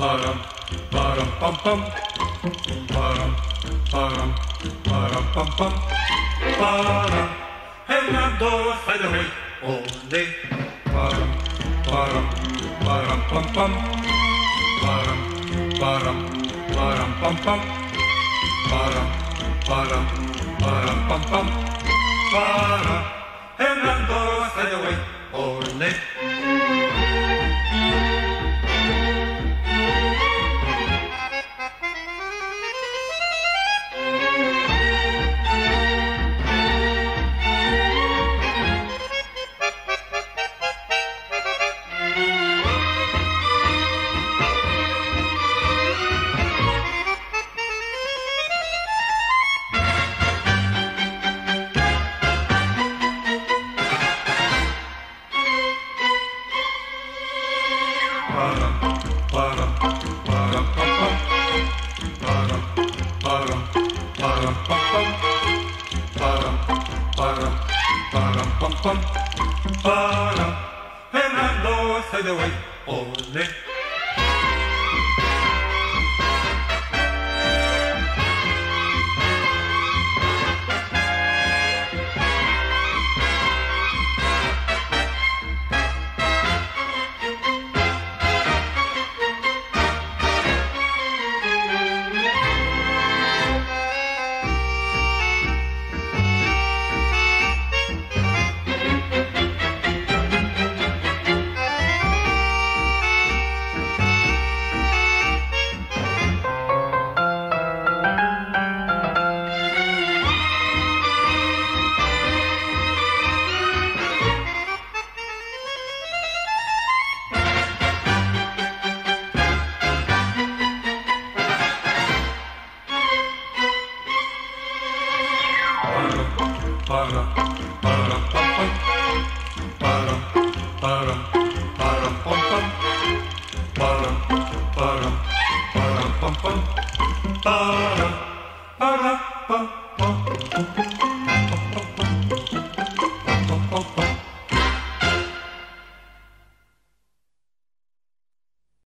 param, param, pam, pam. Param, param, param, pam, pam. Param, Hernando, fai da way, ole. Param, param, param, pam, pam. Param, param, param, pam, pam. Param, param, param, pam, pam. Param, Hernando, fai da way, ole. Param, param, param, pam, pam. Param, param, param, pam, pam. Param, param, param, pam, pam. Param, Hernando, fade away, ole. Para